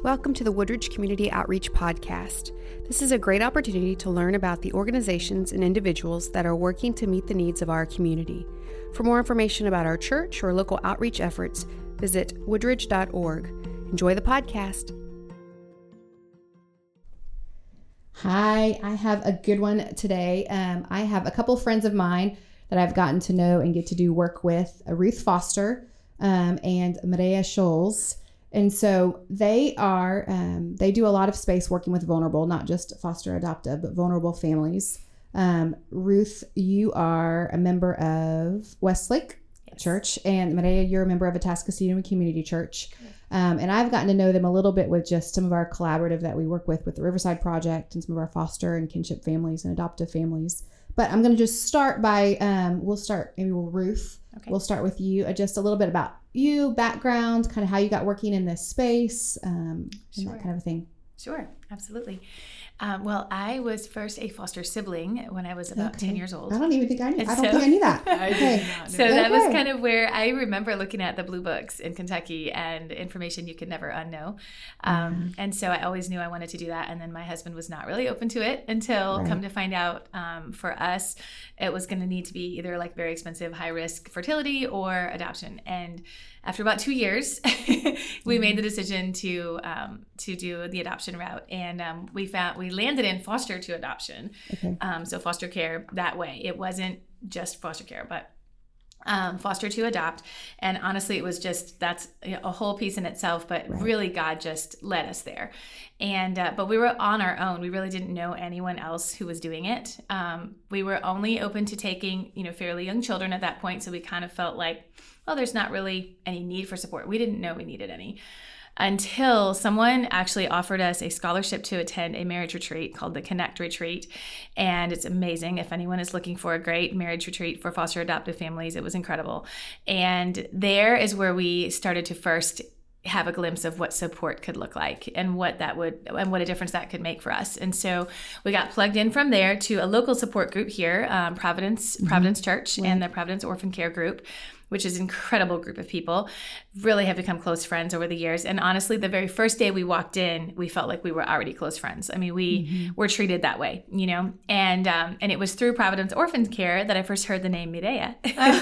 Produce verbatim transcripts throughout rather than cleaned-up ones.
Welcome to the Woodridge Community Outreach Podcast. This is a great opportunity to learn about the organizations and individuals that are working to meet the needs of our community. For more information about our church or local outreach efforts, visit woodridge dot org. Enjoy the podcast. Hi, I have a good one today. Um, I have a couple friends of mine that I've gotten to know and get to do work with, uh, Ruth Foster um, and Maria Scholes. And so they are, um, they do a lot of space working with vulnerable, not just foster adoptive, but vulnerable families. Um, Ruth, you are a member of Westlake yes. Church, and Maria, you're a member of Atascocita Community Church. Um, and I've gotten to know them a little bit with just some of our collaborative that we work with, with the Riverside Project and some of our foster and kinship families and adoptive families. But I'm going to just start by, um, we'll start, maybe we'll Ruth, okay. We'll start with you, uh, just a little bit about you, background, kind of how you got working in this space, um, and sure. that kind of thing. Sure, absolutely. Um, well, I was first a foster sibling when I was about okay. ten years old. I don't even think I knew. And I don't so, think I knew that. I okay. did not know. So that okay. was kind of where I remember looking at the blue books in Kentucky and information you could never unknow. Um, mm. And so I always knew I wanted to do that. And then my husband was not really open to it until right. come to find out um, for us, it was going to need to be either like very expensive, high risk fertility or adoption. And after about two years, we mm-hmm. made the decision to um, to do the adoption route, and um, we found we landed in foster to adoption. Okay. Um, so foster care that way. It wasn't just foster care, but um, foster to adopt. And honestly, it was just that's a whole piece in itself. But right. really, God just led us there. And uh, but we were on our own. We really didn't know anyone else who was doing it. Um, we were only open to taking you know fairly young children at that point. So we kind of felt like, well, there's not really any need for support. We didn't know we needed any until someone actually offered us a scholarship to attend a marriage retreat called the Connect Retreat. And it's amazing. If anyone is looking for a great marriage retreat for foster adoptive families, it was incredible. And there is where we started to first have a glimpse of what support could look like and what that would and what a difference that could make for us. And so we got plugged in from there to a local support group here, um, Providence, mm-hmm. Providence Church right. and the Providence Orphan Care Group, which is an incredible group of people, really have become close friends over the years. And honestly, the very first day we walked in, we felt like we were already close friends. I mean, we mm-hmm. were treated that way, you know, and um, and it was through Providence Orphan Care that I first heard the name Mireya.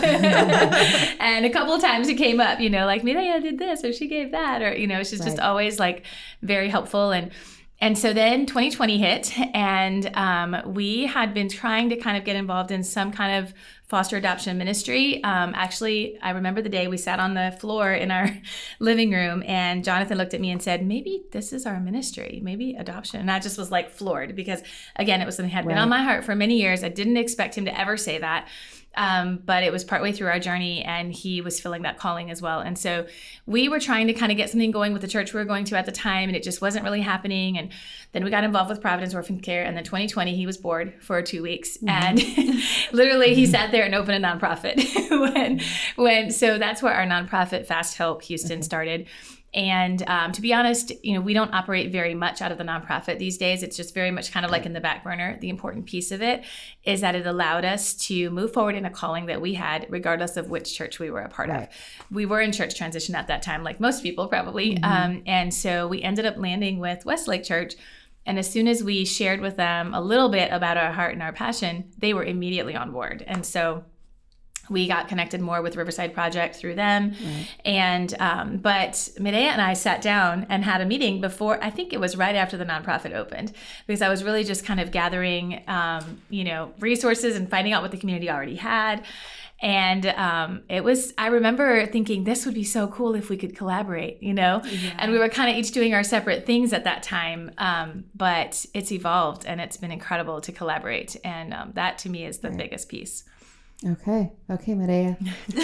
And a couple of times it came up, you know, like Mireya did this or she gave that, or, you know, she's right. just always like very helpful. And And so then twenty twenty hit, and um, we had been trying to kind of get involved in some kind of foster adoption ministry. Um, actually, I remember the day we sat on the floor in our living room, and Jonathan looked at me and said, maybe this is our ministry, maybe adoption. And I just was like floored because, again, it was something that had right. been on my heart for many years. I didn't expect him to ever say that. Um, but it was partway through our journey, and he was feeling that calling as well. And so we were trying to kind of get something going with the church we were going to at the time, and it just wasn't really happening. And then we got involved with Providence Orphan Care, and then twenty twenty, he was bored for two weeks. Mm-hmm. And literally he sat there and opened a nonprofit. when, when, so that's where our nonprofit Fast Help Houston okay. started. And um, to be honest, you know, we don't operate very much out of the nonprofit these days. It's just very much kind of like in the back burner. The important piece of it is that it allowed us to move forward in a calling that we had, regardless of which church we were a part right. of. We were in church transition at that time, like most people probably. Mm-hmm. Um, and so we ended up landing with Westlake Church. And as soon as we shared with them a little bit about our heart and our passion, they were immediately on board. And so we got connected more with Riverside Project through them. Right. And, um, but Mireya and I sat down and had a meeting before, I think it was right after the nonprofit opened, because I was really just kind of gathering, um, you know, resources and finding out what the community already had. And um, it was, I remember thinking this would be so cool if we could collaborate, you know, yeah. and we were kind of each doing our separate things at that time. Um, but it's evolved, and it's been incredible to collaborate. And um, that to me is the right. biggest piece. Okay. Okay, Mireya.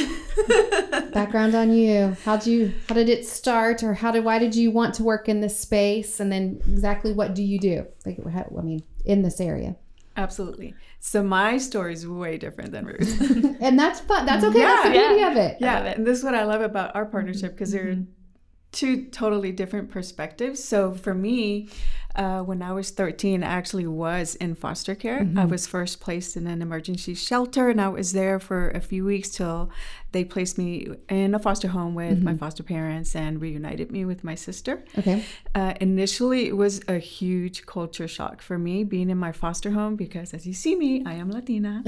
Background on you. How'd you, how did it start, or how did, why did you want to work in this space? And then exactly what do you do? Like, how, I mean, in this area. Absolutely. So my story is way different than Ruth. And that's fun. That's okay. Yeah, that's the beauty yeah. of it. Yeah. And this is what I love about our partnership, because mm-hmm. they're two totally different perspectives. So for me, Uh, when I was thirteen, I actually was in foster care. Mm-hmm. I was first placed in an emergency shelter, and I was there for a few weeks till they placed me in a foster home with mm-hmm. my foster parents and reunited me with my sister. Okay. Uh, initially, it was a huge culture shock for me being in my foster home because, as you see me, I am Latina.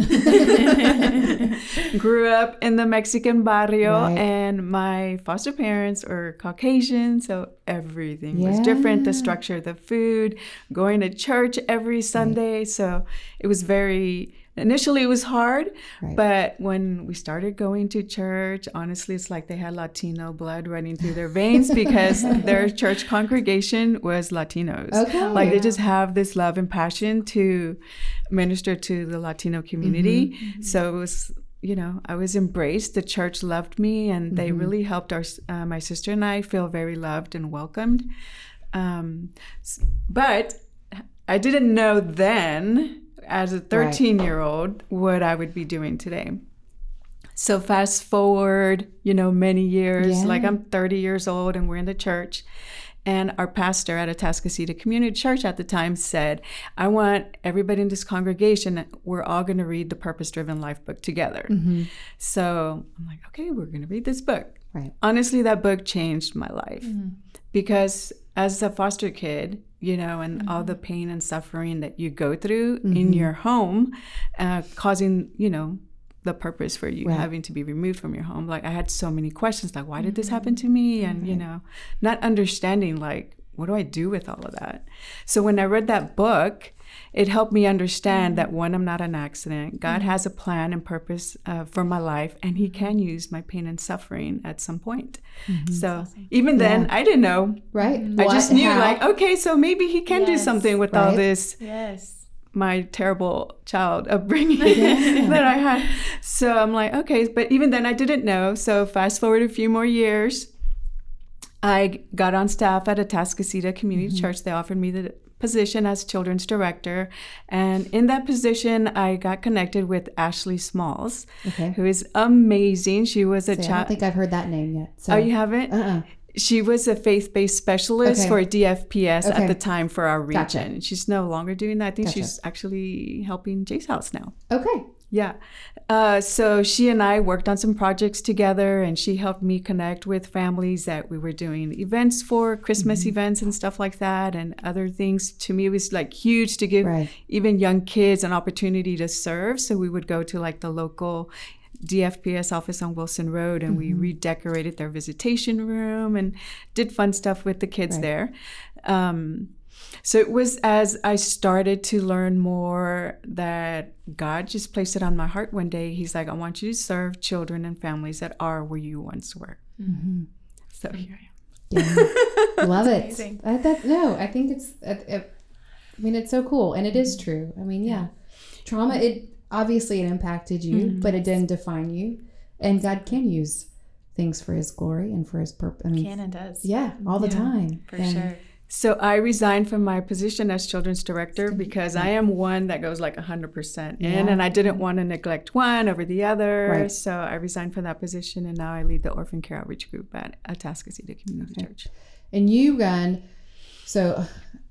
Grew up in the Mexican barrio, right. and my foster parents are Caucasian, so everything yeah. was different. The structure, the food, going to church every Sunday. Right. So it was very... Initially, it was hard, right. but when we started going to church, honestly, it's like they had Latino blood running through their veins because their church congregation was Latinos. Okay. Like they just have this love and passion to minister to the Latino community. Mm-hmm. So it was, you know, I was embraced. The church loved me, and they mm-hmm. really helped our uh, my sister and I feel very loved and welcomed. Um, but I didn't know then, as a thirteen-year-old, right. what I would be doing today. So fast forward, you know, many years, yeah. like I'm thirty years old and we're in the church. And our pastor at Atascocita Community Church at the time said, I want everybody in this congregation, we're all going to read the Purpose Driven Life book together. Mm-hmm. So I'm like, okay, we're going to read this book. Right. Honestly, that book changed my life mm-hmm. because as a foster kid, you know, and mm-hmm. all the pain and suffering that you go through mm-hmm. in your home, uh, causing, you know, the purpose for you right. having to be removed from your home. Like I had so many questions, like, why did this happen to me? And, right. you know, not understanding, like, what do I do with all of that? So when I read that book, it helped me understand mm-hmm. that, one, I'm not an accident. God mm-hmm. has a plan and purpose uh, for my life, and he can use my pain and suffering at some point. Mm-hmm. So awesome. Even then, yeah. I didn't know. Right. I what, just knew, how? like, okay, so maybe he can yes. do something with right. all this. Yes. My terrible child upbringing yeah. that I had. So I'm like, okay, but even then I didn't know. So fast forward a few more years, I got on staff at Atascocita Community mm-hmm. Church. They offered me the position as children's director. And in that position, I got connected with Ashley Smalls, okay. who is amazing. She was a child. child. I don't think I've heard that name yet. So. Oh, you haven't? Uh-uh. She was a faith-based specialist okay. for D F P S okay. at the time for our region. Gotcha. She's no longer doing that. I think gotcha. she's actually helping Jay's House now. Okay. Yeah. Uh, so she and I worked on some projects together, and she helped me connect with families that we were doing events for, Christmas mm-hmm. events and stuff like that, and other things. To me, it was like huge to give right. even young kids an opportunity to serve. So we would go to like the local D F P S office on Wilson Road, and mm-hmm. we redecorated their visitation room and did fun stuff with the kids right. there. Um, so it was as I started to learn more that God just placed it on my heart one day. He's like, I want you to serve children and families that are where you once were. Mm-hmm. So here I am. Yeah. Love it. I, that, no, I think it's, it, it, I mean, it's so cool. And it is true. I mean, yeah. Trauma, it obviously it impacted you, mm-hmm. but it didn't define you. And God can use things for his glory and for his purpose. I mean, can and does. Yeah, all the yeah, time. For and, sure. So I resigned from my position as children's director because I am one that goes like one hundred percent in, yeah. and I didn't want to neglect one over the other. Right. So I resigned from that position, and now I lead the Orphan Care Outreach Group at Atascocita Community okay. Church. And you run, so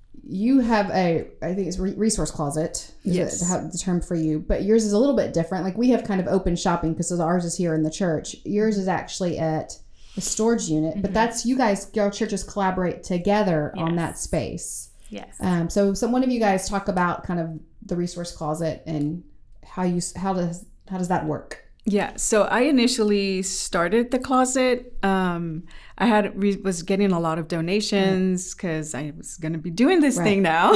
you have a, I think it's re- resource closet. Is yes. it, how, the term for you, but yours is a little bit different. Like we have kind of open shopping because ours is here in the church. Yours is actually at a storage unit, mm-hmm. but that's you guys, your churches collaborate together yes. on that space. Yes. Um. So, so one of you guys talk about kind of the resource closet and how you how does how does that work? Yeah. So I initially started the closet. Um, I had re- was getting a lot of donations because right. I was going to be doing this right. thing now.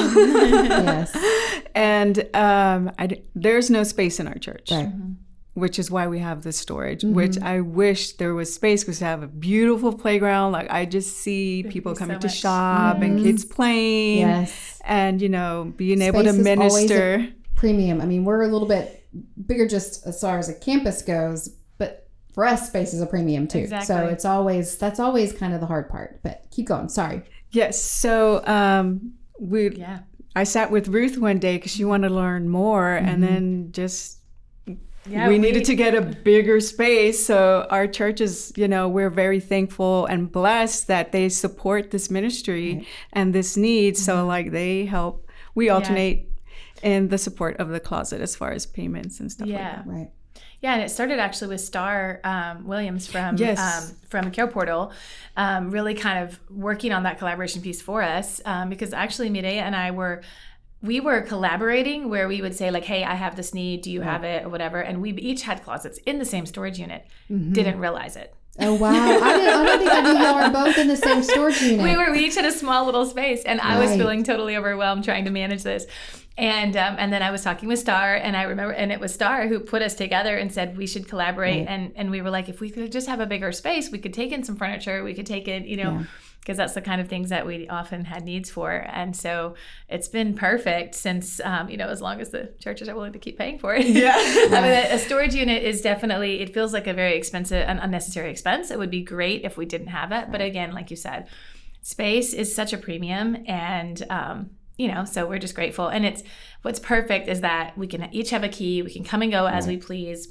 Yes. And um, I, there's no space in our church. Right. Mm-hmm. Which is why we have the storage, mm-hmm. which I wish there was space because we have a beautiful playground. Like I just see Thank people coming so to shop mm-hmm. and kids playing yes. and, you know, being space able to minister. Premium. I mean, we're a little bit bigger just as far as a campus goes, but for us, space is a premium too. Exactly. So it's always, that's always kind of the hard part, but keep going. Sorry. Yes. So um, we, yeah. I sat with Ruth one day because she wanted to learn more mm-hmm. and then just Yeah, we, we needed to get a bigger space. So our church is, you know, we're very thankful and blessed that they support this ministry right. and this need. Mm-hmm. So like they help, we alternate yeah. in the support of the closet as far as payments and stuff yeah. like that. Right. Yeah, and it started actually with Star um, Williams from yes. um, from Care Portal, um, really kind of working on that collaboration piece for us um, because actually Mireya and I were, we were collaborating where we would say like, hey, I have this need, do you right. have it or whatever, and we each had closets in the same storage unit, mm-hmm. didn't realize it. Oh wow! I, didn't, I don't think I knew y'all were both in the same storage unit. We were. We each had a small little space, and I right. was feeling totally overwhelmed trying to manage this. And um, and then I was talking with Star, and I remember, and it was Star who put us together and said we should collaborate. Right. And and we were like, if we could just have a bigger space, we could take in some furniture, we could take in, you know, because yeah. that's the kind of things that we often had needs for. And so it's been perfect since, um, you know, as long as the churches are willing to keep paying for it. Yeah. I mean, a, a storage unit is definitely, it feels like a very expensive, an unnecessary expense. It would be great if we didn't have it. Right. But again, like you said, space is such a premium, and um, you know, so we're just grateful. And it's what's perfect is that we can each have a key. We can come and go as right. we please.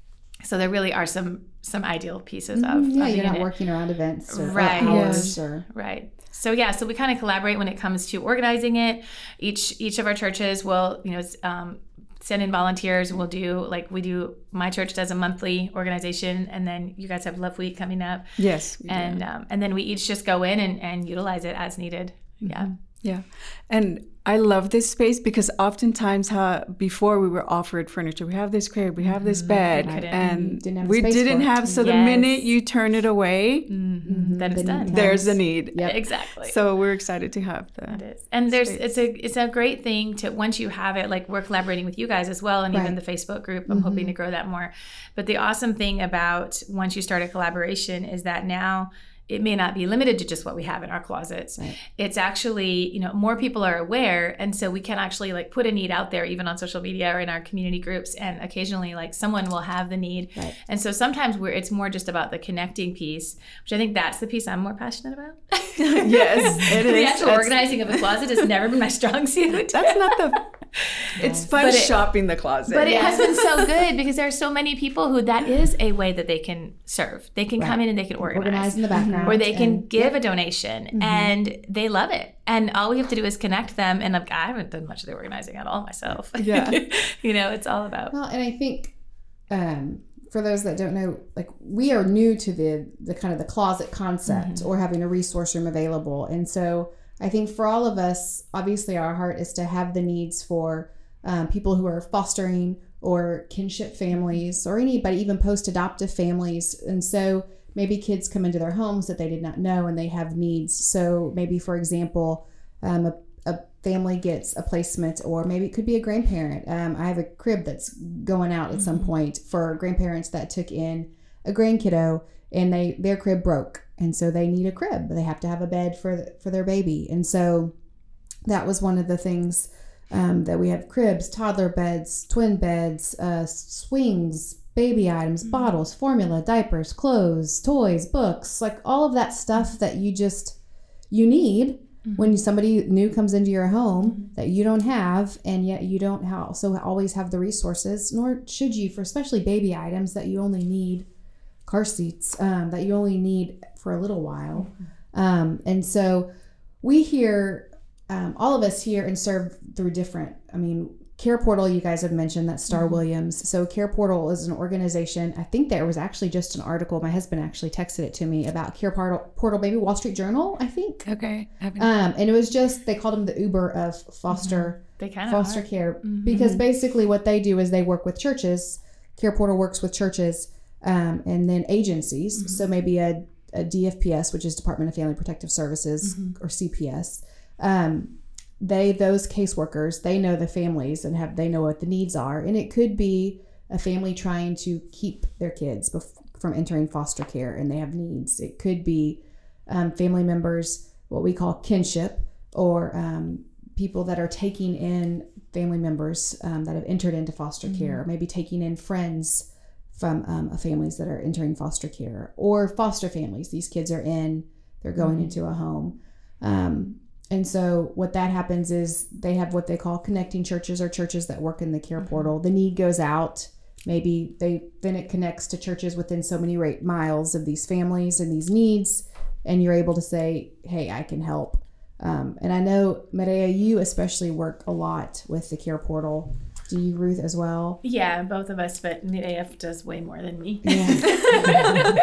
So there really are some some ideal pieces of mm, yeah. of You're unit. not working around events or, right. or hours yes. or right. So yeah, so we kind of collaborate when it comes to organizing it. Each each of our churches will, you know, um, send in volunteers, and we'll do like we do. My church does a monthly organization, and then you guys have Love Week coming up. Yes, and um, and then we each just go in and, and utilize it as needed. Mm-hmm. Yeah. Yeah. And I love this space because oftentimes how before we were offered furniture, we have this crib, we have this bed, mm-hmm. and didn't have we didn't for it. have. So yes. the minute you turn it away, mm-hmm. then it's done. There's a need. Yep. Exactly. So we're excited to have that. It is. And there's space. it's a it's a great thing to once you have it, like we're collaborating with you guys as well, and right. even the Facebook group. I'm mm-hmm. hoping to grow that more. But the awesome thing about once you start a collaboration is that now it may not be limited to just what we have in our closets. Right. It's actually, you know, more people are aware. And so we can actually like put a need out there, even on social media or in our community groups. And occasionally like someone will have the need. Right. And so sometimes we're, it's more just about the connecting piece, which I think that's the piece I'm more passionate about. Yes, it the is. actual That's, organizing of a closet has never been my strong suit. That's not the... It's fun But it- shopping the closet. But it has been so good because there are so many people who that is a way that they can serve. They can Right. come in and they can organize. organize in the background, Or they can and- give yep. a donation Mm-hmm. and they love it. And all we have to do is connect them. And like, I haven't done much of the organizing at all myself. Yeah. You know, it's all about. Well, and I think um, for those that don't know, like we are new to the the kind of the closet concept Mm-hmm. or having a resource room available. And so I think for all of us, obviously our heart is to have the needs for um, people who are fostering or kinship families or anybody, even post-adoptive families. And so maybe kids come into their homes that they did not know and they have needs. So maybe, for example, um, a, a family gets a placement, or maybe it could be a grandparent. Um, I have a crib that's going out at some point for grandparents that took in a grandkiddo and they their crib broke. And so they need a crib. They have to have a bed for for their baby. And so that was one of the things um, that we have: cribs, toddler beds, twin beds, uh, swings, baby items, mm-hmm. bottles, formula, diapers, clothes, toys, books, like all of that stuff that you just, you need mm-hmm. when somebody new comes into your home mm-hmm. that you don't have, and yet you don't have, also always have the resources, nor should you, for especially baby items that you only need, car seats, um, that you only need for a little while. Mm-hmm. Um, and so we hear, um, all of us hear and serve through different, I mean, Care Portal, you guys have mentioned, that Star mm-hmm. Williams. So Care Portal is an organization. I think there was actually just an article. My husband actually texted it to me about Care Portal, Portal maybe Wall Street Journal, I think. Okay. Um, and it was just, they called them the Uber of foster, They kind of foster are. care. Mm-hmm. Because basically what they do is they work with churches. Care Portal works with churches um, and then agencies. Mm-hmm. So maybe a, a D F P S, which is Department of Family Protective Services, mm-hmm. or C P S. Um, they those caseworkers, they know the families and have they know what the needs are, and it could be a family trying to keep their kids bef- from entering foster care and they have needs. It could be um, family members, what we call kinship, or um, people that are taking in family members um, that have entered into foster mm-hmm. care, or maybe taking in friends from um, families that are entering foster care, or foster families. These kids are in, they're going mm-hmm. into a home. Um, And so what that happens is they have what they call connecting churches, or churches that work in the Care Portal. The need goes out maybe they then it connects to churches within so many rate miles of these families and these needs, and you're able to say, hey, I can help. Um, and I know, Maria, you especially work a lot with the Care Portal. Do you, Ruth, as well? Yeah, both of us, but Maria does way more than me. Yeah.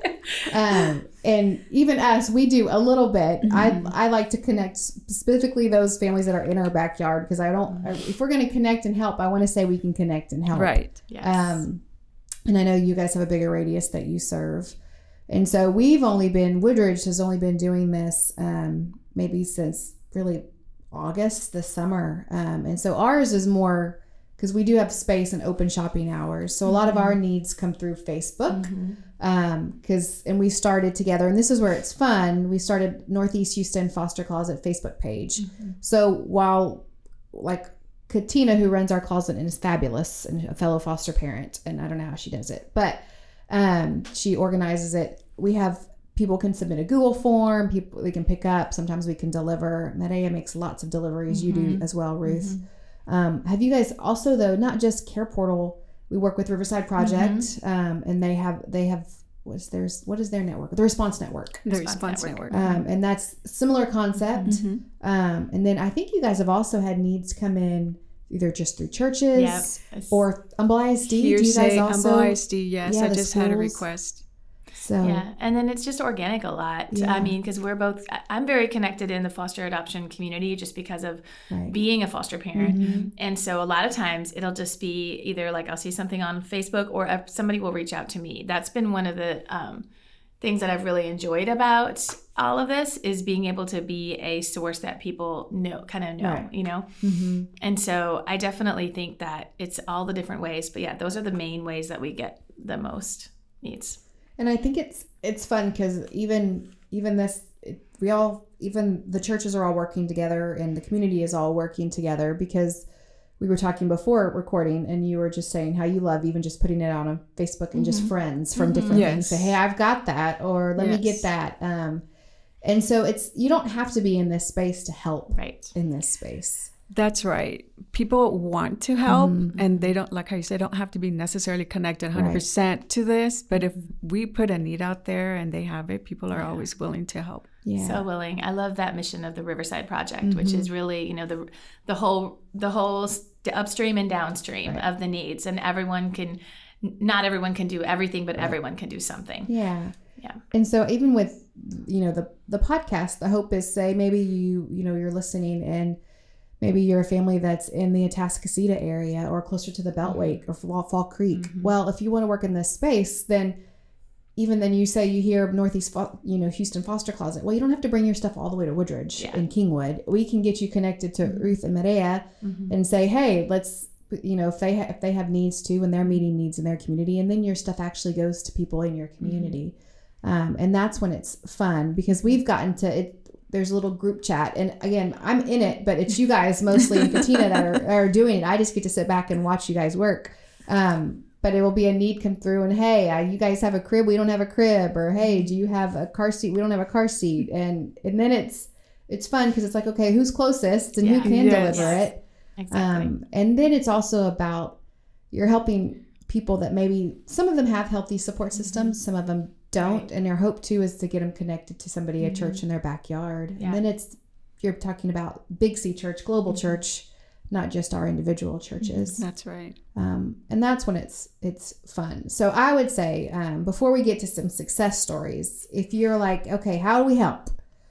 um, and even us, we do a little bit. Mm-hmm. I I like to connect specifically those families that are in our backyard, because I don't, if we're going to connect and help, I want to say we can connect and help. Right. Yes. Um, and I know you guys have a bigger radius that you serve. And so we've only been, Woodridge has only been doing this um, maybe since really August, this summer. Um, and so ours is more, because we do have space and open shopping hours. So a lot of our needs come through Facebook. Mm-hmm. Um, cause, and we started together, and this is where it's fun. We started Northeast Houston Foster Closet Facebook page. Mm-hmm. So while like Katina, who runs our closet and is fabulous and a fellow foster parent, and I don't know how she does it, but um, she organizes it. We have people can submit a Google form, people we can pick up. Sometimes we can deliver. Maria makes lots of deliveries. Mm-hmm. You do as well, Ruth. Mm-hmm. Um, have you guys also, though, not just Care Portal? We work with Riverside Project, mm-hmm. um, and they have they have what's theirs? What is their network? The Response Network. The Response, Response Network. Network. Um, and that's similar concept. Mm-hmm. Um, and then I think you guys have also had needs come in either just through churches yep. or Humble I S D. Hearsay, do you guys also? Humble I S D, yes. Yeah, I just schools. had a request. So yeah, and then it's just organic a lot. Yeah. I mean, because we're both, I'm very connected in the foster adoption community just because of right. being a foster parent. Mm-hmm. And so a lot of times it'll just be either like I'll see something on Facebook or somebody will reach out to me. That's been one of the um, things that I've really enjoyed about all of this is being able to be a source that people know, kind of know, right. you know? Mm-hmm. And so I definitely think that it's all the different ways. But yeah, those are the main ways that we get the most needs. And I think it's it's fun because even even this it, we all even the churches are all working together and the community is all working together, because we were talking before recording and you were just saying how you love even just putting it on Facebook and mm-hmm. just friends from mm-hmm. different yes. things say, hey, I've got that, or let yes. me get that. Um, and so it's you don't have to be in this space to help right. in this space. That's right. People want to help mm-hmm. and they don't, like how you said, don't have to be necessarily connected one hundred percent right. to this. But if we put a need out there and they have it, people are yeah. always willing to help. Yeah. So willing. I love that mission of the Riverside Project, mm-hmm. which is really, you know, the the whole the whole upstream and downstream right. of the needs, and everyone can, not everyone can do everything, but right. everyone can do something. Yeah. Yeah. And so even with, you know, the the podcast, the hope is, say maybe you, you know, you're listening and maybe you're a family that's in the Atascocita area or closer to the Beltway or Fall, Fall Creek. Mm-hmm. Well, if you want to work in this space, then even then you say you hear Northeast, you know, Houston Foster Closet. Well, you don't have to bring your stuff all the way to Woodridge yeah. and Kingwood. We can get you connected to mm-hmm. Ruth and Maria mm-hmm. and say, hey, let's, you know, if they ha- if they have needs too, and they're meeting needs in their community, and then your stuff actually goes to people in your community. Mm-hmm. Um, and that's when it's fun, because we've gotten to it. There's a little group chat, and again, I'm in it, but it's you guys mostly and Katina that are, are doing it. I just get to sit back and watch you guys work. Um, but it will be a need come through, and hey, I, you guys have a crib, we don't have a crib, or hey, do you have a car seat? We don't have a car seat, and and then it's it's fun because it's like, okay, who's closest and yeah. who can yes. deliver it? Exactly. Um, and then it's also about you're helping people that maybe some of them have healthy support systems, mm-hmm. some of them don't, right. and their hope too is to get them connected to somebody at mm-hmm. church in their backyard. Yeah. And then it's you're talking about Big C Church, global mm-hmm. church, not just our individual churches. That's right. Um, and that's when it's it's fun. So I would say um, before we get to some success stories, if you're like, okay, how do we help?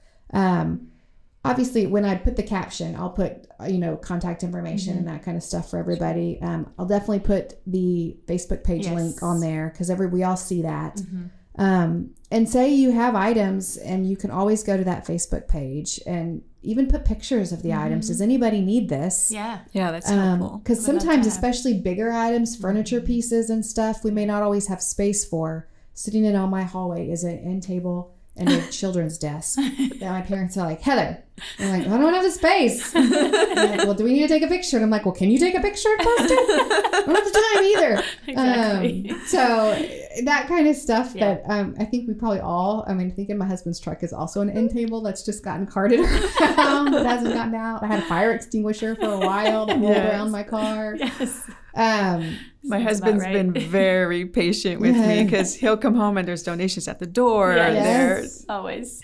Um, obviously, when I put the caption, I'll put you know contact information mm-hmm. and that kind of stuff for everybody. Um, I'll definitely put the Facebook page yes. link on there because every we all see that. Mm-hmm. Um, and say you have items, and you can always go to that Facebook page and even put pictures of the mm-hmm. items. Does anybody need this? Yeah. Yeah, that's helpful. Because um, sometimes, especially bigger items, furniture pieces and stuff, we may not always have space for. Sitting in on my hallway is an end table and a children's desk that my parents are like, Heather. I'm like, I don't have the space. I'm like, well, do we need to take a picture? And I'm like, well, can you take a picture and post it? I don't have the time either. Exactly. Um, so that kind of stuff yeah. that um, I think we probably all, I mean, I think in my husband's truck is also an end table that's just gotten carted around that hasn't gotten out. I had a fire extinguisher for a while that rolled yes. around my car. Yes. Um, My Sounds husband's about right. been very patient with me because he'll come home and there's donations at the door. Yes. And there's Always.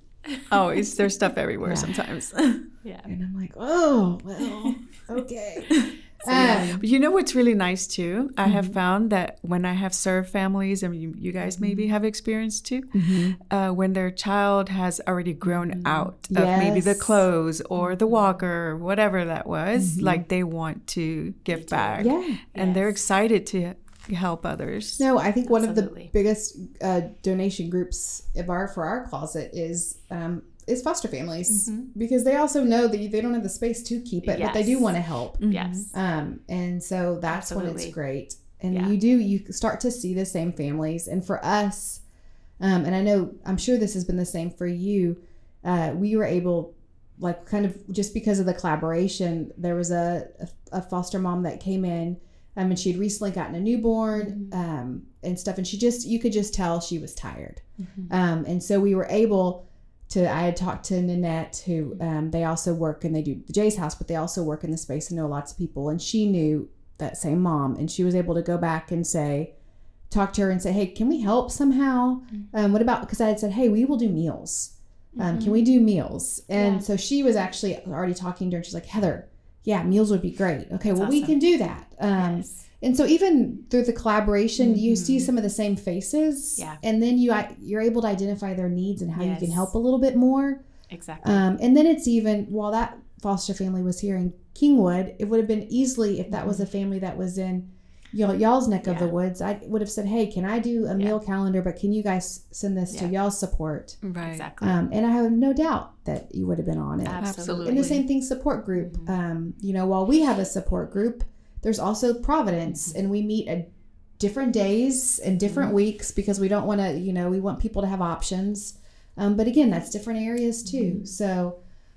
always there's stuff everywhere Yeah. sometimes. Yeah. And I'm like, oh, well, okay. So, yeah. Um, But you know what's really nice too? I have Mm-hmm. found that when I have served families, and you, you guys maybe have experienced too, Mm-hmm. uh, when their child has already grown out of maybe the Yes. clothes or the walker or whatever that was, like they want to give back. Mm-hmm. yeah. And they're Yes. excited to help others. No, I think one Absolutely. of the biggest uh, donation groups of our for our closet is um, is foster families because they also know that they don't have the space to keep it, but they do Yes. want to help. Yes. Um, and so that's when Absolutely. it's great. And Yeah. you do, you start to see the same families. And for us, um, and I know, I'm sure this has been the same for you, uh, we were able, like kind of just because of the collaboration, there was a, a, a foster mom that came in um, and she had recently gotten a newborn um, and stuff. And she just, you could just tell she was tired. Um, and so we were able to, I had talked to Nanette, who um, they also work and they do the Jay's house, but they also work in the space and know lots of people. And she knew that same mom, and she was able to go back and say, talk to her and say, hey, can we help somehow? Um, what about, because I had said, hey, we will do meals. Um, Can we do meals? And Yeah. so she was actually already talking to her. And she's like, Heather, yeah, meals would be great. Okay, That's well, we awesome. can do that. Um, Yes. And so even through the collaboration, you see some of the same faces. Yeah. And then you, I- you're able to identify their needs and how you can Yes. help a little bit more. Exactly. Um, and then it's even, while that foster family was here in Kingwood, it would have been easily, if that was a family that was in y'all, y'all's neck of Yeah. the woods, I would have said, hey, can I do a meal calendar, but can you guys send this to Yeah. y'all's support? Right. Exactly. Um, and I have no doubt that you would have been on it. Absolutely. And the same thing, support group. Um, you know, while we have a support group, there's also Providence, and we meet at different days and different weeks because we don't want to, you know, we want people to have options. Um, but again, that's different areas too. So,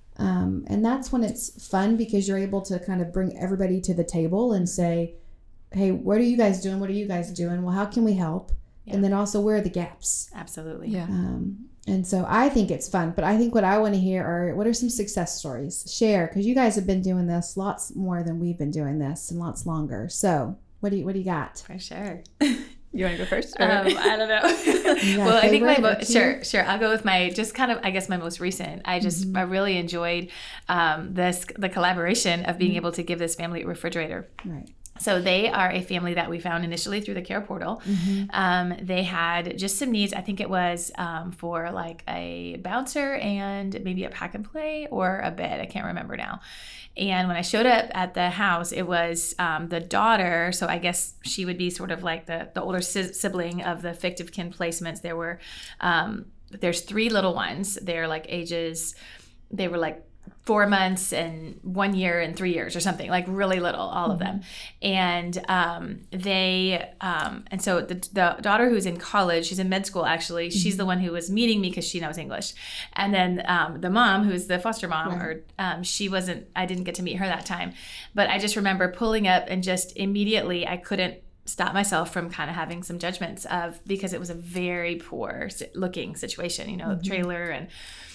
um, and that's when it's fun because you're able to kind of bring everybody to the table and say, hey, what are you guys doing? What are you guys doing? Well, how can we help? Yeah. And then also, where are the gaps? Absolutely. Yeah. Um, and so I think it's fun, but I think what I want to hear are what are some success stories? Share, because you guys have been doing this lots more than we've been doing this and lots longer. So what do you what do you got? For sure. You want to go first? Or- Um, I don't know. You got well, a I think my favorite or mo- two? sure, sure. I'll go with my just kind of I guess my most recent. I just Mm-hmm. I really enjoyed um, this the collaboration of being Mm-hmm. able to give this family a refrigerator. Right. So they are a family that we found initially through the care portal. Um, they had just some needs. I think it was um, for like a bouncer and maybe a pack and play or a bed. I can't remember now. And when I showed up at the house, it was um, the daughter. So I guess she would be sort of like the, the older si- sibling of the fictive kin placements. There were, um, there's three little ones. They're like ages, they were like four months and one year and three years or something, like really little, all of them. And um, they, um, and so the, the daughter who's in college, she's in med school actually, she's the one who was meeting me because she knows English. And then um, the mom, who's the foster mom, Right. or um, she wasn't, I didn't get to meet her that time. But I just remember pulling up and just immediately, I couldn't stop myself from kind of having some judgments of, because it was a very poor si- looking situation, you know, trailer and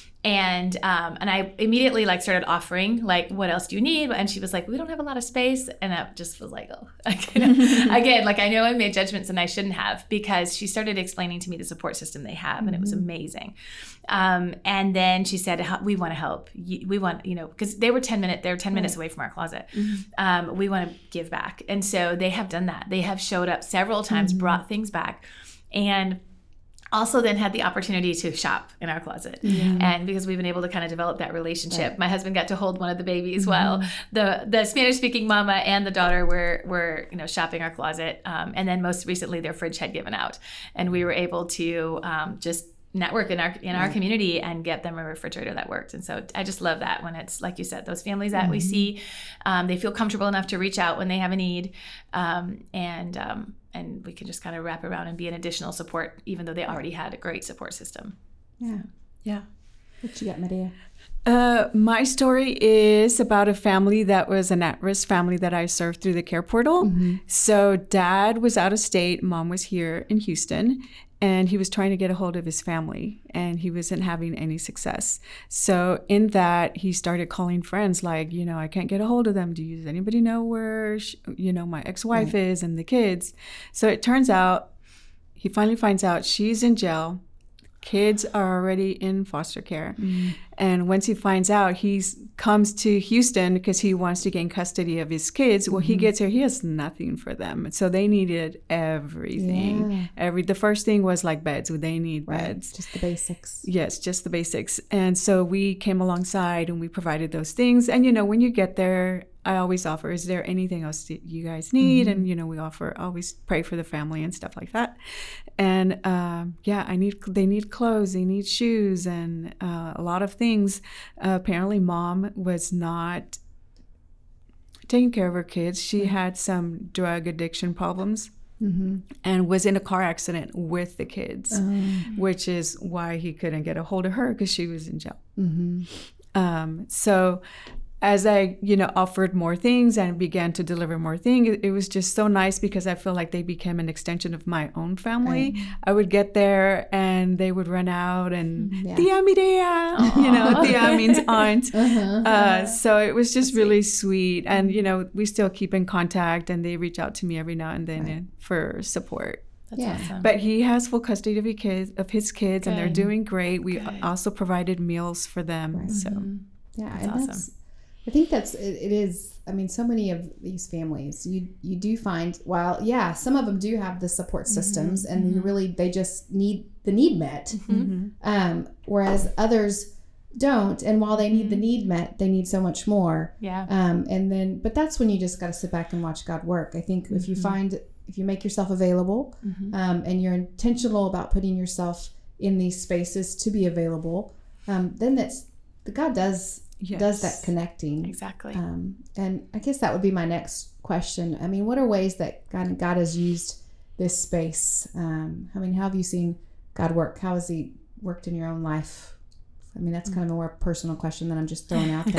And um, and I immediately like started offering like, what else do you need? And she was like, we don't have a lot of space. And I just was like, oh, again, like I know I made judgments and I shouldn't have, because she started explaining to me the support system they have, and it was amazing. Um, and then she said, we want to help. We want, you know, because they were ten minutes, they were ten minutes away from our closet. Um, we want to give back. And so they have done that. They have showed up several times, brought things back, and also then had the opportunity to shop in our closet. And because we've been able to kind of develop that relationship, my husband got to hold one of the babies while the the Spanish speaking mama and the daughter were were you know shopping our closet. Um, and then most recently their fridge had given out, and we were able to um, just network in our in our community and get them a refrigerator that worked. And so I just love that when it's like you said, those families that we see, um, they feel comfortable enough to reach out when they have a need, um, and um, and we can just kind of wrap around and be an additional support, even though they already had a great support system. Yeah. Yeah. What you got, Medea? Uh, my story is about a family that was an at-risk family that I served through the care portal. So dad was out of state, mom was here in Houston, and he was trying to get a hold of his family, and he wasn't having any success. So in that, he started calling friends like, you know, I can't get a hold of them. Do you, does anybody know where, she, you know, my ex-wife right. is and the kids? So it turns out, he finally finds out she's in jail. Kids are already in foster care. Mm. And once he finds out, he comes to Houston because he wants to gain custody of his kids. Well, mm-hmm. he gets here, he has nothing for them. So they needed everything. Yeah. Every The first thing was like beds. They need right. beds. Just the basics. Yes, just the basics. And so we came alongside and we provided those things. And, you know, when you get there, I always offer, is there anything else that you guys need? Mm-hmm. And, you know, we offer, always pray for the family and stuff like that. And, um, yeah, I need, they need clothes, they need shoes, and uh, a lot of things. Uh, apparently, mom was not taking care of her kids. She had some drug addiction problems. Mm-hmm. And was in a car accident with the kids, um. which is why he couldn't get a hold of her, because she was in jail. Mm-hmm. Um, so as I, you know, offered more things and began to deliver more things, it, it was just so nice because I feel like they became an extension of my own family. Right. I would get there and they would run out and yeah. Tia Mireya, you know, Tia means aunt. Uh-huh. Uh, so it was just That's really sweet. And, you know, we still keep in contact and they reach out to me every now and then right. for support. That's yeah. awesome. But he has full custody of his kids, of his kids and they're doing great. We Good. also provided meals for them. Right. So mm-hmm. yeah, that's and awesome. That's, I think that's it, it is. I mean, so many of these families, you you do find, while yeah, some of them do have the support systems, mm-hmm. and mm-hmm. you really they just need the need met, mm-hmm. um, whereas others don't. And while they need mm-hmm. the need met, they need so much more. Yeah. Um, and then, but that's when you just got to sit back and watch God work. I think mm-hmm. if you find if you make yourself available, mm-hmm. um, and you're intentional about putting yourself in these spaces to be available, um, then that's God does. Yes. does that connecting. Exactly. Um, and I guess that would be my next question. I mean, what are ways that God, God has used this space? Um, I mean, how have you seen God work? How has he worked in your own life? I mean, that's kind of a more personal question that I'm just throwing out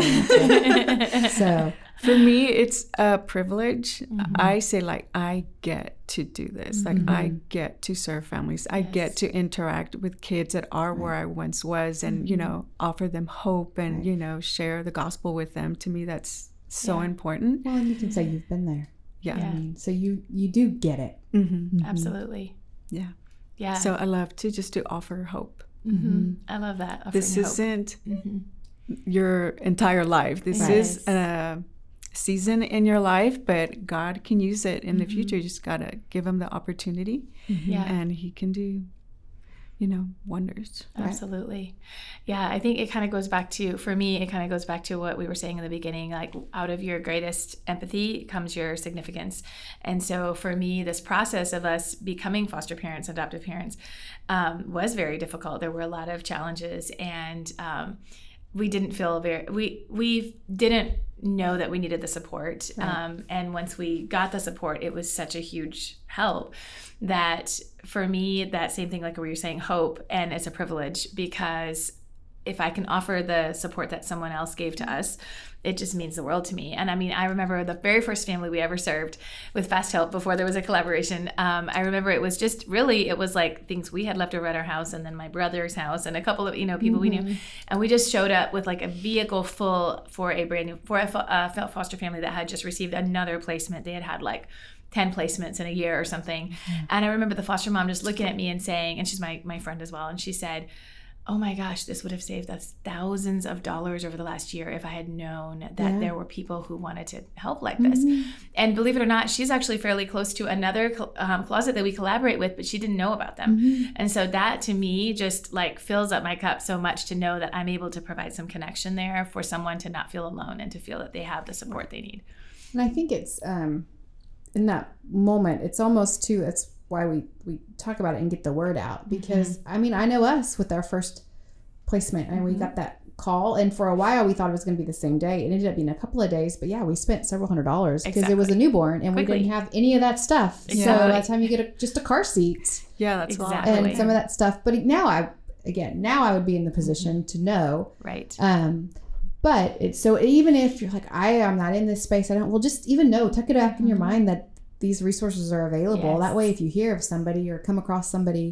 there. So for me, it's a privilege. Mm-hmm. I say like, I get to do this. Like mm-hmm. I get to serve families. I yes. get to interact with kids that are right. where I once was and, mm-hmm. you know, offer them hope and, right. you know, share the gospel with them. To me, that's so yeah. important. Well, and you can say you've been there. Yeah. yeah. I mean, so you, you do get it. Mm-hmm. Mm-hmm. Absolutely. Yeah. Yeah. So I love to just to offer hope. Mm-hmm. I love that. This hope. isn't mm-hmm. your entire life. This right. is a season in your life, but God can use it in mm-hmm. the future. You just gotta give him the opportunity, mm-hmm. yeah. and he can do, you know, wonders. Absolutely. Yeah, I think it kind of goes back to, for me, it kind of goes back to what we were saying in the beginning, like out of your greatest empathy comes your significance. And so for me, this process of us becoming foster parents, adoptive parents, um, was very difficult. There were a lot of challenges, and um, we didn't feel very, we, we didn't know that we needed the support. Right. Um, and once we got the support, it was such a huge help that for me, that same thing, like where you're saying hope, and it's a privilege, because if I can offer the support that someone else gave to us, it just means the world to me. And I mean, I remember the very first family we ever served with Fast Help before there was a collaboration. Um, I remember it was just really, it was like things we had left over at our house, and then my brother's house, and a couple of, you know, people mm-hmm. we knew. And we just showed up with like a vehicle full for a brand new, for a, a foster family that had just received another placement. They had had like ten placements in a year or something. Mm-hmm. And I remember the foster mom just looking at me and saying, and she's my, my friend as well, and she said, oh my gosh, this would have saved us thousands of dollars over the last year if I had known that yeah. there were people who wanted to help like this. Mm-hmm. And believe it or not, she's actually fairly close to another um, closet that we collaborate with, but she didn't know about them. Mm-hmm. And so that to me just like fills up my cup so much to know that I'm able to provide some connection there for someone to not feel alone and to feel that they have the support they need. And I think it's um, in that moment, it's almost too, it's why we, we talk about it and get the word out, because mm-hmm. I mean, I know us with our first placement, and mm-hmm. we got that call, and for a while we thought it was going to be the same day. It ended up being a couple of days, but yeah, we spent several hundred dollars because exactly. it was a newborn and Quickly. we didn't have any of that stuff. Exactly. So by the time you get a, just a car seat, yeah, that's exactly. and some of that stuff. But now I, again, now I would be in the position mm-hmm. to know, right? Um, but it's so even if you're like, I am not in this space, I don't. Well, just even know, tuck it up mm-hmm. in your mind that these resources are available. Yes. That way, if you hear of somebody or come across somebody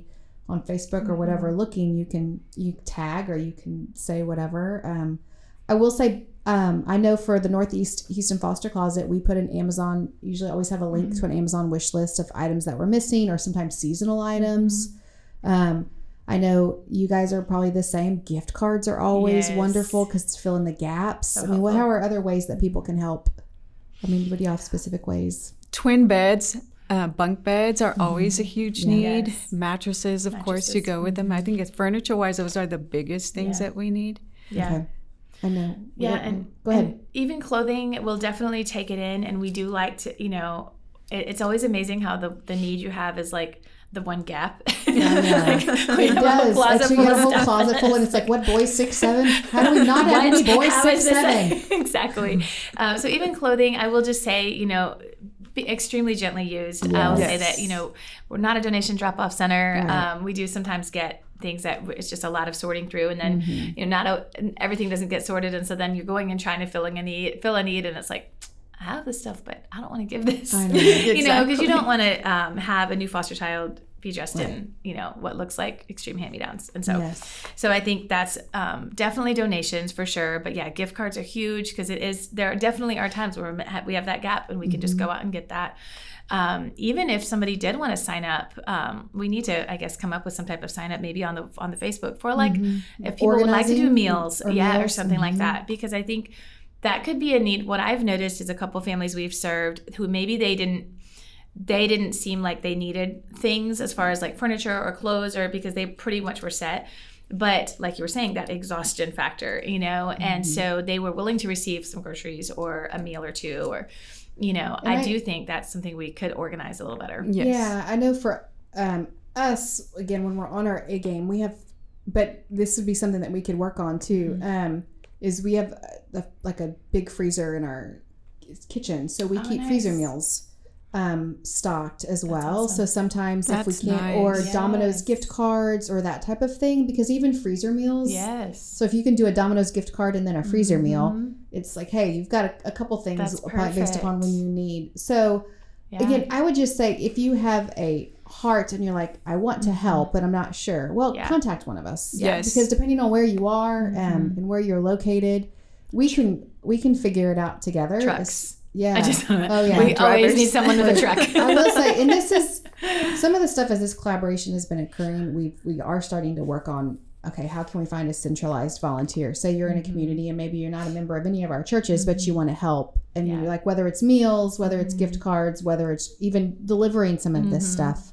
on Facebook or whatever looking, you can you tag or you can say whatever. Um, I will say, um, I know for the Northeast Houston Foster Closet, we put an Amazon, usually always have a link mm-hmm. to an Amazon wish list of items that were missing or sometimes seasonal items. Mm-hmm. Um, I know you guys are probably the same. Gift cards are always yes. wonderful because it's filling the gaps. So I mean, what, how are other ways that people can help? I mean, what do you have specific ways? Twin beds. Uh, bunk beds are mm-hmm. always a huge yeah. need. Yes. Mattresses, of Mattresses. course, to go with them. I think it's furniture-wise, those are the biggest things yeah. that we need. Yeah. Okay. I know. Yeah, and go ahead. And even clothing, we'll definitely take it in, and we do like to, you know, it, it's always amazing how the, the need you have is like the one gap. Yeah, yeah. like, it does. Actually, you get a whole closet full, and it's like, what, boys six, seven? How do we not have any boys six, seven? Exactly. Um, so even clothing, I will just say, you know, be extremely gently used. Yes. I will say that, you know, we're not a donation drop-off center. Right. Um, we do sometimes get things that it's just a lot of sorting through, and then mm-hmm. you know, not a, everything doesn't get sorted, and so then you're going and trying to fill a need, fill a need, and it's like, I have this stuff, but I don't want to give this. I know. Exactly. You know, because you don't want to um, have a new foster child be dressed right. in, you know, what looks like extreme hand-me-downs. And so, yes. so I think that's um, definitely donations for sure. But yeah, gift cards are huge because it is, there definitely are times where we have that gap and we can mm-hmm. just go out and get that. Um, even if somebody did want to sign up, um, we need to, I guess, come up with some type of sign up maybe on the on the Facebook for like, mm-hmm. if people Organizing would like to do meals, or yeah, meals. or something mm-hmm. like that. Because I think that could be a need. What I've noticed is a couple families we've served who maybe they didn't, they didn't seem like they needed things as far as like furniture or clothes, or because they pretty much were set. But like you were saying, that exhaustion factor, you know, mm-hmm. and so they were willing to receive some groceries or a meal or two, or, you know, I, I do think that's something we could organize a little better. Yes. Yeah, I know for um, us, again, when we're on our A game, we have, but this would be something that we could work on too, mm-hmm. um, is we have a, like a big freezer in our kitchen. So we oh, keep nice. freezer meals um stocked as That's well awesome. So sometimes That's if we can't nice. or yes. Domino's gift cards or that type of thing, because even freezer meals, yes so if you can do a Domino's gift card and then a freezer mm-hmm. meal, it's like, hey, you've got a, a couple things based upon when you need. So yeah. again, I would just say, if you have a heart and you're like, I want to help but I'm not sure, well yeah. contact one of us. Yes, because depending on where you are mm-hmm. um, and where you're located, we can we can figure it out together. Trucks. It's, Yeah. I just don't know. Oh, yeah. We Drivers. always need someone with a truck. I will say, and this is some of the stuff as this collaboration has been occurring, we we are starting to work on, okay, how can we find a centralized volunteer? Say you're in a community and maybe you're not a member of any of our churches, mm-hmm. but you want to help. And yeah. you're like, whether it's meals, whether it's mm-hmm. gift cards, whether it's even delivering some of mm-hmm. this stuff.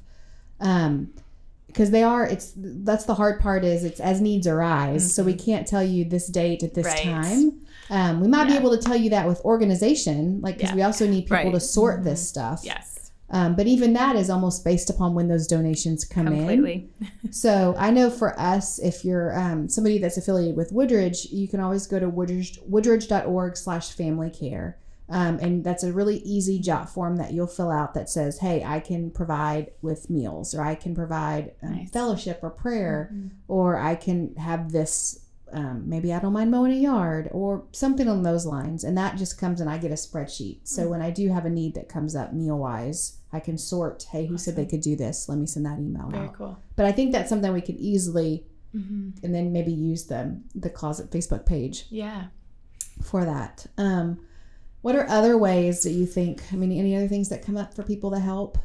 Um, because they are, it's, that's the hard part, is it's as needs arise. Mm-hmm. So we can't tell you this date at this right. time. Um, we might yeah. be able to tell you that with organization, like, because yeah. we also need people right. to sort mm-hmm. this stuff. Yes. Um, but even that is almost based upon when those donations come Completely. in. So I know for us, if you're um, somebody that's affiliated with Woodridge, you can always go to woodridge, woodridge.org slash family care. Um, and that's a really easy jot form that you'll fill out that says, hey, I can provide with meals, or I can provide um, nice. fellowship or prayer, mm-hmm. or I can have this. Um, maybe I don't mind mowing a yard or something on those lines. And that just comes and I get a spreadsheet. So mm-hmm. when I do have a need that comes up meal wise, I can sort, hey, who awesome. said they could do this? Let me send that email Very out. cool. But I think that's something we could easily, mm-hmm. and then maybe use the, the closet Facebook page yeah. for that. Um, what are other ways that you think, I mean, any other things that come up for people to help?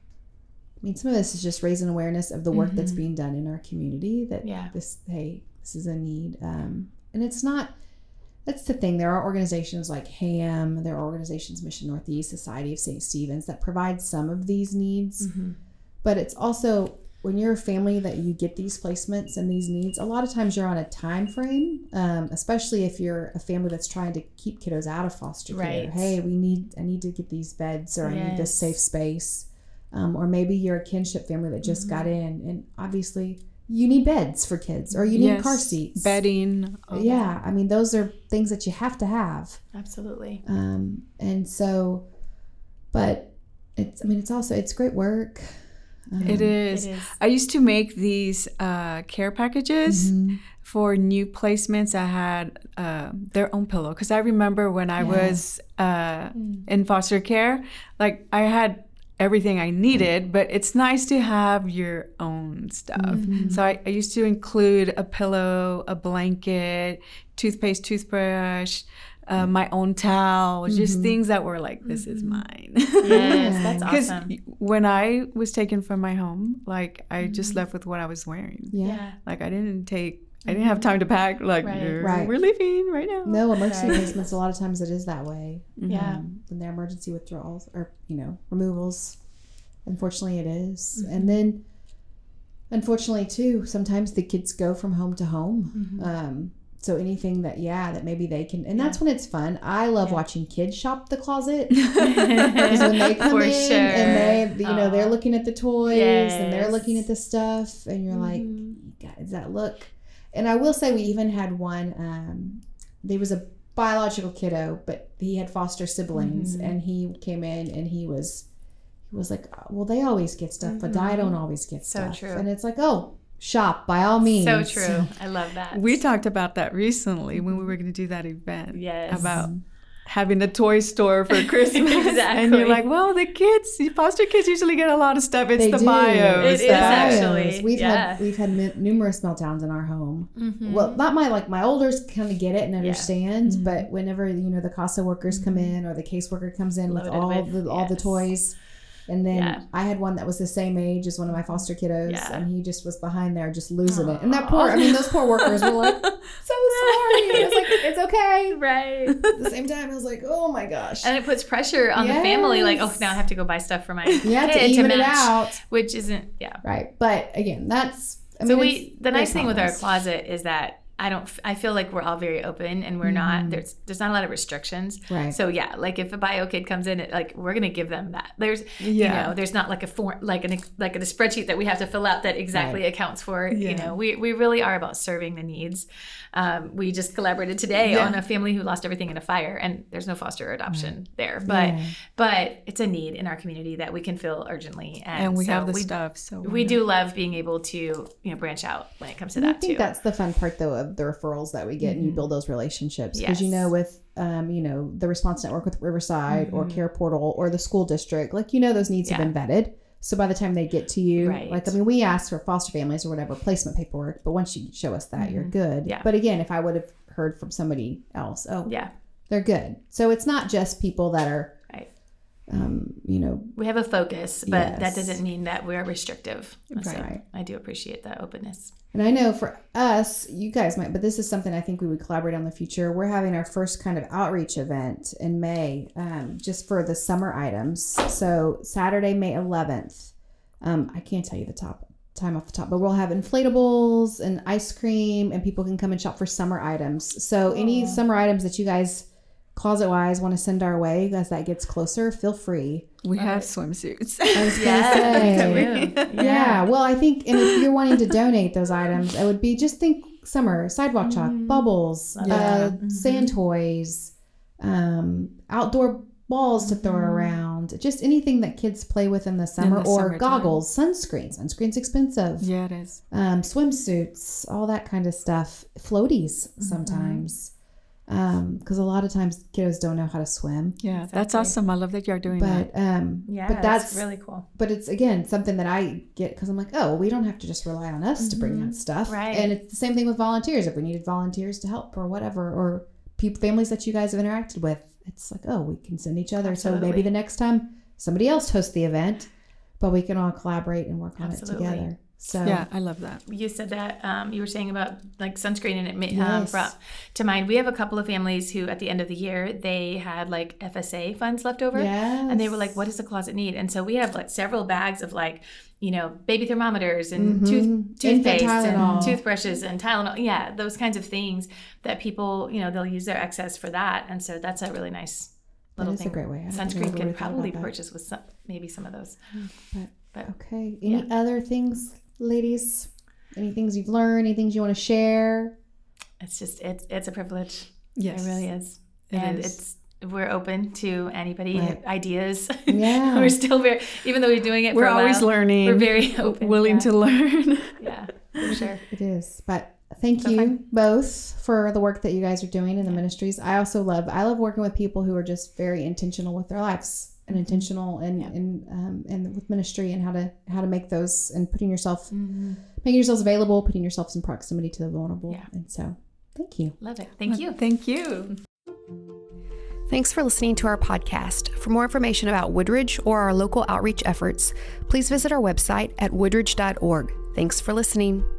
I mean, some of this is just raising awareness of the work mm-hmm. that's being done in our community, that yeah. this, hey, this is a need. Um, and it's not, that's the thing. There are organizations like HAM, there are organizations, Mission Northeast, Society of Saint Stephen's, that provide some of these needs. Mm-hmm. But it's also, when you're a family that you get these placements and these needs, a lot of times you're on a time frame, um, especially if you're a family that's trying to keep kiddos out of foster right. care. Hey, we need, I need to get these beds, or yes. I need this safe space. Um, or maybe you're a kinship family that just mm-hmm. got in, and obviously you need beds for kids, or you need yes. car seats, bedding. Yeah, I mean, those are things that you have to have. Absolutely. Um, and so, but it's, I mean, it's also, it's great work. Um, it, is. it is. I used to make these uh, care packages mm-hmm. for new placements that had uh, their own pillow. Because I remember when I yeah. was uh, mm. in foster care, like I had everything I needed, but it's nice to have your own stuff. Mm-hmm. So I, I used to include a pillow, a blanket, toothpaste, toothbrush, uh, my own towel, mm-hmm. just things that were like, this mm-hmm. is mine. Yes, that's awesome. Because when I was taken from my home, like I mm-hmm. just left with what I was wearing. Yeah. Like I didn't take, I didn't have time to pack. Like, right. Right. we're leaving right now. No, emergency right. placements, a lot of times it is that way. Mm-hmm. Yeah. Um, when they're emergency withdrawals or, you know, removals. Unfortunately, it is. Mm-hmm. And then, unfortunately, too, sometimes the kids go from home to home. Mm-hmm. Um, so anything that, yeah, that maybe they can, and that's when it's fun. I love yeah. watching kids shop the closet. Because when they come For in sure. and they, you know, Aww. they're looking at the toys yes. and they're looking at the stuff, and you're mm-hmm. like, God, does that look? And I will say, we even had one. Um, there was a biological kiddo, but he had foster siblings, mm-hmm. and he came in and he was. was like, well, they always get stuff, but mm-hmm. I don't always get so stuff. True. And it's like, oh, shop by all means. So true. I love that. We talked about that recently when we were going to do that event. Yes. About having a toy store for Christmas. Exactly. And you're like, well, the kids, foster kids usually get a lot of stuff. It's They the do. bios. It is that- actually. We've yeah. had we've had mi- numerous meltdowns in our home. Mm-hmm. Well, not my like my olders kind of get it and understand, Mm-hmm. but whenever you know the CASA workers come in or the caseworker comes in with Loaded all with- the all the yes. toys. And then Yeah. I had one that was the same age as one of my foster kiddos, Yeah. and he just was behind there just losing it. And that Aw. poor, I mean, those poor workers were like, so sorry. I was like, it's okay. Right. At the same time, I was like, oh my gosh. And it puts pressure on the family, like, oh, Yes. now I have to go buy stuff for my You have to kid even to it match, out. which isn't, yeah. Right. But again, that's, I so mean, we, it's the very nice thing with our complex. closet is that I don't, I feel like we're all very open and we're not, there's, there's not a lot of restrictions. Right. So yeah, like if a bio kid comes in, it, like we're going to give them that. There's, Yeah. you know, there's not like a form, like an, like a spreadsheet that we have to fill out that exactly Right. accounts for, Yeah. you know, we, we really are about serving the needs. Um, we just collaborated today Yeah. on a family who lost everything in a fire, and there's no foster or adoption there, but, Yeah. but it's a need in our community that we can fill urgently. And, And we so have the we, stuff. So we do love being able to, you know, branch out when it comes to And I that think too. that's the fun part, though, of the referrals that we get, and you build those relationships. Because you Yes. know, with um, you know, the Response Network with Riverside or Mhm. Care Portal or the school district, like you know, those needs Yeah. have been vetted. So by the time they get to you, Right. like I mean, we ask for foster families or whatever placement paperwork, but once you show us that, you're good. Yeah. But again, if I would have heard from somebody else, oh, Yeah. they're good. So it's not just people that are, Right. um, you know, We have a focus, but that Yes. doesn't mean that we're restrictive. So Right. I do appreciate that openness. and I know for us, you guys might, but this is something I think we would collaborate on in the future. We're having our first kind of outreach event in May, um, just for the summer items. So Saturday, May eleventh. Um, I can't tell you the top time off the top, but we'll have inflatables and ice cream, and people can come and shop for summer items. So any summer items that you guys closet wise want to send our way as that gets closer, feel free. We have swimsuits. I was gonna Yeah, say. yeah. Yeah. Well, I think, and if you're wanting to donate those items, it would be just think summer, sidewalk chalk, bubbles, Love uh, that. sand toys, um, outdoor balls to throw around, just anything that kids play with in the summer, the or summertime. goggles, sunscreen. Sunscreen's expensive. Yeah, it is. Um, swimsuits, all that kind of stuff. Floaties sometimes. Um, because a lot of times kiddos don't know how to swim. Yeah, that's Exactly. awesome. I love that you're doing that. But um, Yeah, but that's really cool. but it's again something that I get because I'm like, oh, we don't have to just rely on us to bring that stuff, Right. And it's the same thing with volunteers. If we needed volunteers to help or whatever, or people, families that you guys have interacted with, it's like, oh, we can send each other. So Absolutely. maybe the next time somebody else hosts the event, but we can all collaborate and work on Absolutely. it together. So Yeah, I love that. You said that um, you were saying about like sunscreen, and it ma- um, Yes. brought to mind. We have a couple of families who, at the end of the year, they had like F S A funds left over, yes. and they were like, "What does the closet need?" And so we have like several bags of like, you know, baby thermometers and Mhm. tooth Infant toothpaste Tylenol. and toothbrushes and Tylenol. Yeah, those kinds of things that people, you know, they'll use their excess for that, and so that's a really nice little is a thing. great way. I don't think I've Sunscreen really can thought probably be about that. purchased with some, maybe some of those. But, But okay. Any yeah. other things, ladies? Any things you've learned? Any things you want to share? It's just it's it's a privilege. Yes. It really is. It and is. it's we're open to anybody Right. ideas. Yeah. We're still very, even though we're doing it We're for a always while, learning. we're very open. willing yeah. to learn. Yeah, for sure. It is. But thank So you fun. both for the work that you guys are doing in the ministries. I also love I love working with people who are just very intentional with their lives. and intentional and Yeah. and um, and with ministry and how to how to make those and putting yourself mm-hmm. making yourselves available, putting yourselves in proximity to the vulnerable. Yeah. And so, thank you. Love it. Thank you. Thank you. Thanks for listening to our podcast. For more information about Woodridge or our local outreach efforts, please visit our website at woodridge dot org. Thanks for listening.